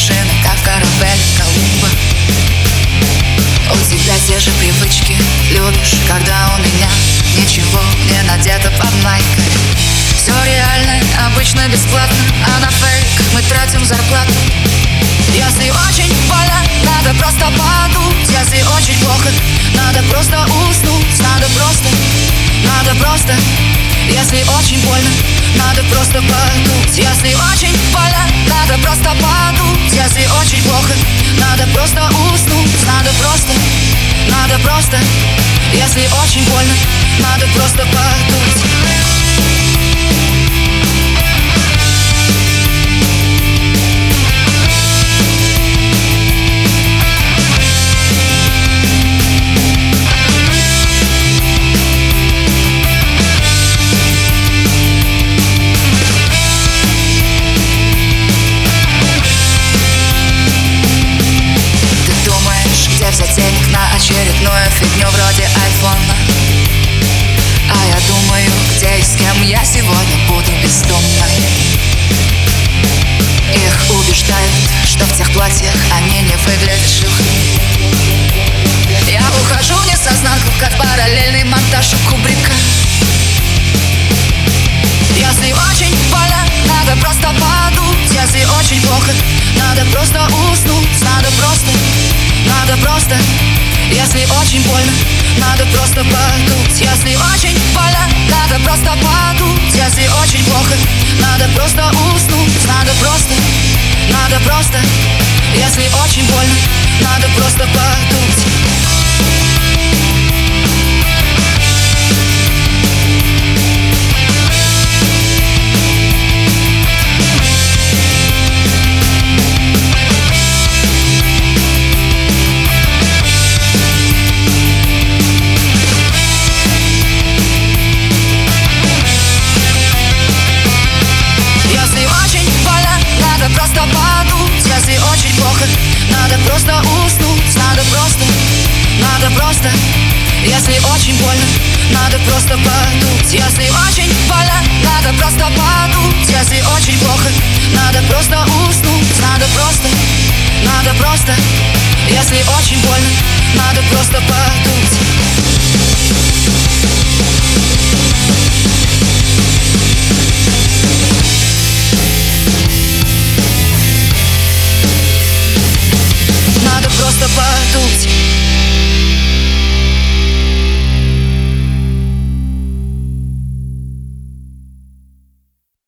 машины, как корабель Колумба. У тебя те же привычки, любишь, когда у меня ничего не надето под майкой. Все реально, обычно бесплатно, а на фейк мы тратим зарплату. Если очень больно, надо просто подуть. Если очень плохо, надо просто уснуть. Надо просто. Если очень больно, надо просто подуть. Если очень больно, надо просто подуть. Если очень плохо, надо просто уснуть. Надо просто. Если очень больно, надо просто подуть. Денег на очередную фигню вроде айфона. А я думаю, где и с кем я сегодня буду бездомной. Их убеждают, что в тех платьях они не выглядят шлюхами. Я ухожу в несознанку, как параллельный монтаж у Кубрика. Если очень больно, надо просто подуть. Если очень плохо, надо просто уснуть. Надо просто. Если очень больно, надо просто подуть. Если очень больно, надо просто подуть. Если очень плохо, надо просто уснуть. Надо просто. Если очень больно, надо просто подуть. Если очень плохо, надо просто уснуть. Надо просто. Если очень больно, надо просто подуть. Если очень больно, надо просто подуть. Если очень плохо, надо просто уснуть. Надо просто. Если очень больно, надо просто подуть.